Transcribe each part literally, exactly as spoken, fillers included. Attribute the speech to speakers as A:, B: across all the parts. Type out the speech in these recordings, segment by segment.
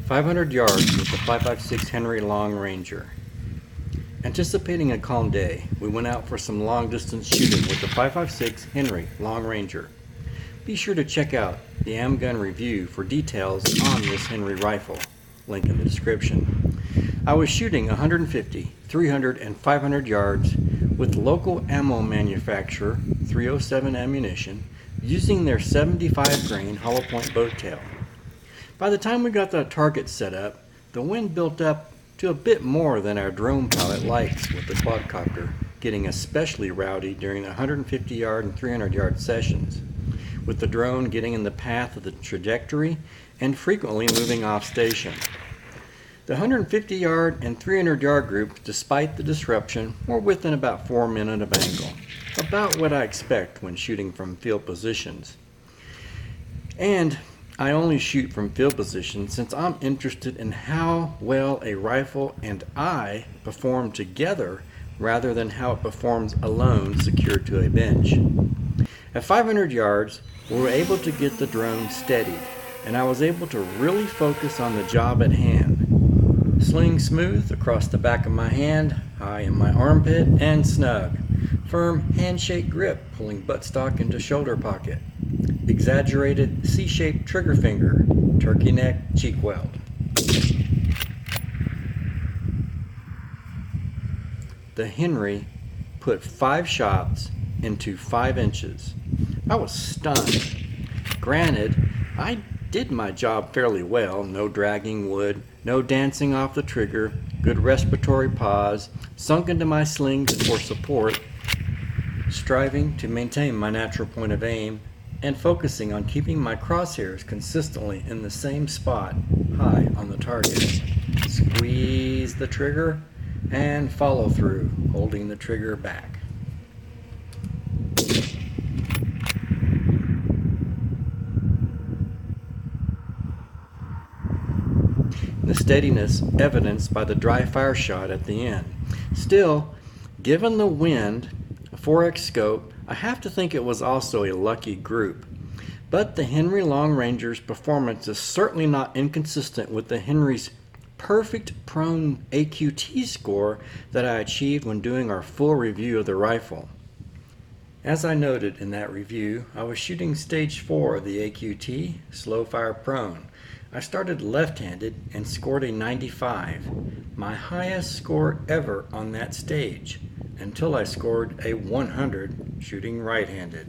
A: five hundred yards with the five five six Henry Long Ranger. Anticipating a calm day, we went out for some long distance shooting with the five five six Henry Long Ranger. Be sure to check out the AmGun review for details on this Henry rifle, link in the description. I was shooting one hundred fifty, three hundred, and five hundred yards with local ammo manufacturer three oh seven Ammunition using their seventy-five grain hollow point boat tail. By the time we got the target set up, the wind built up to a bit more than our drone pilot likes, with the quadcopter getting especially rowdy during the one hundred fifty yard and three hundred yard sessions, with the drone getting in the path of the trajectory and frequently moving off station. The one hundred fifty yard and three hundred yard groups, despite the disruption, were within about four minutes of angle, about what I expect when shooting from field positions. And I only shoot from field position since I'm interested in how well a rifle and I perform together rather than how it performs alone secured to a bench. At five hundred yards, we were able to get the drone steadied, and I was able to really focus on the job at hand. Sling smooth across the back of my hand, high in my armpit, and snug. Firm handshake grip pulling buttstock into shoulder pocket. Exaggerated C-shaped trigger finger, turkey neck cheek weld. The Henry put five shots into five inches. I was stunned. Granted, I did my job fairly well, no dragging wood, no dancing off the trigger, good respiratory pause, sunk into my slings for support, striving to maintain my natural point of aim, and focusing on keeping my crosshairs consistently in the same spot, high on the target. Squeeze the trigger and follow through, holding the trigger back. The steadiness evidenced by the dry fire shot at the end. Still, given the wind, a four X scope, I have to think it was also a lucky group. But the Henry Long Ranger's performance is certainly not inconsistent with the Henry's perfect prone A Q T score that I achieved when doing our full review of the rifle. As I noted in that review, I was shooting stage four of the A Q T, slow fire prone. I started left-handed and scored a ninety-five, my highest score ever on that stage, until I scored a one hundred shooting right-handed.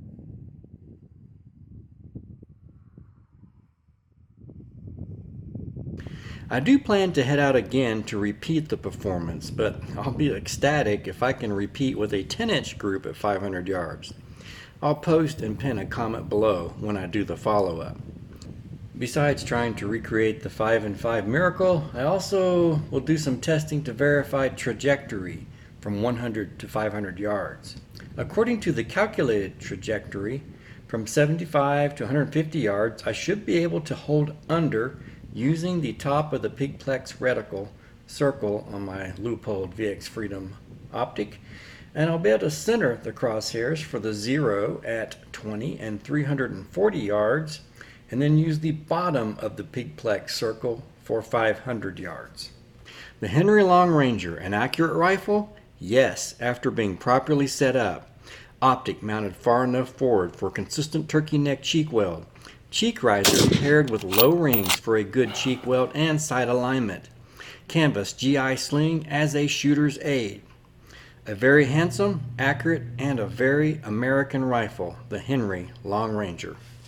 A: I do plan to head out again to repeat the performance, but I'll be ecstatic if I can repeat with a ten inch group at five hundred yards. I'll post and pin a comment below when I do the follow-up. Besides trying to recreate the five and five miracle, I also will do some testing to verify trajectory from one hundred to five hundred yards. According to the calculated trajectory, from seventy-five to one hundred fifty yards, I should be able to hold under using the top of the Pigplex reticle circle on my Leupold V X Freedom optic, and I'll be able to center the crosshairs for the zero at twenty and three hundred forty yards, and then use the bottom of the Pigplex circle for five hundred yards. The Henry Long Ranger, an accurate rifle? Yes, after being properly set up. Optic mounted far enough forward for consistent turkey neck cheek weld. Cheek riser paired with low rings for a good cheek weld and sight alignment. Canvas G I sling as a shooter's aid. A very handsome, accurate, and a very American rifle, the Henry Long Ranger.